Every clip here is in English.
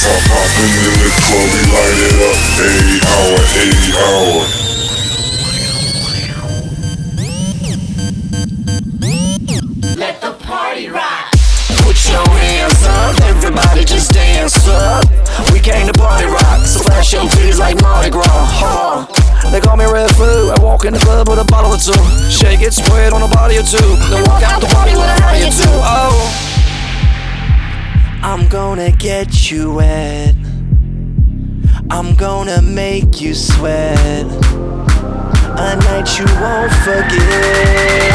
Poppin' in the club, we light it up. 8 hour, 8 hour. Let the party rock. Put your hands up, everybody just dance up. We came to party rock, so flash your titties like Mardi Gras. They call me Red Food. I walk in the club with a bottle or two. Shake it, spread on a body or two. Then walk out the party with a hottie or two. Oh, I'm gonna get you wet. I'm gonna make you sweat. A night you won't forget.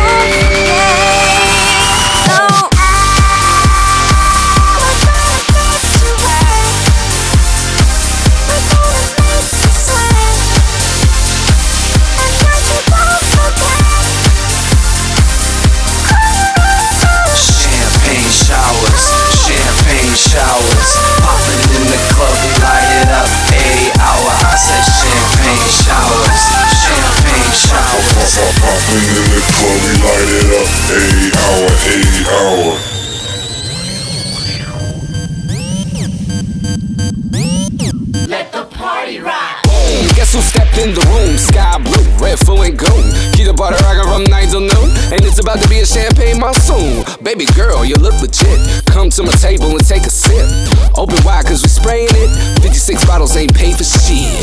Showers, popping in the club, we light it up. 8 hour, I said champagne showers, champagne showers. Poppin' in the club, we light it up. 8 hour, 8 hour. Let the party rock. Boom, guess who stepped in the room? Sky blue, red, full and gold. Keep the party rockin' from 9 till noon, and it's about to be a champagne monsoon. Baby girl, you look legit. Come to my table and take a sip. Open wide cause we spraying it. 56 bottles ain't paid for shit.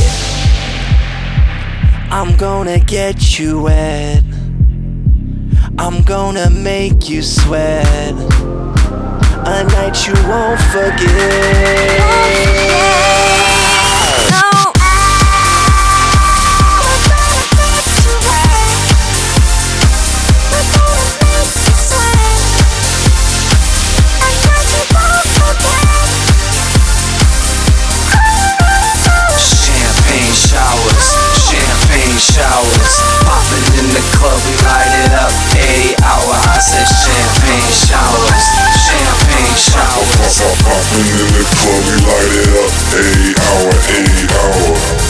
I'm gonna get you wet. I'm gonna make you sweat. A night you won't forget. Showers, popping in the club, we light it up. 8 hour, I said champagne showers, champagne showers. Poppin' in the club, we light it up. 8 hour, 8 hour.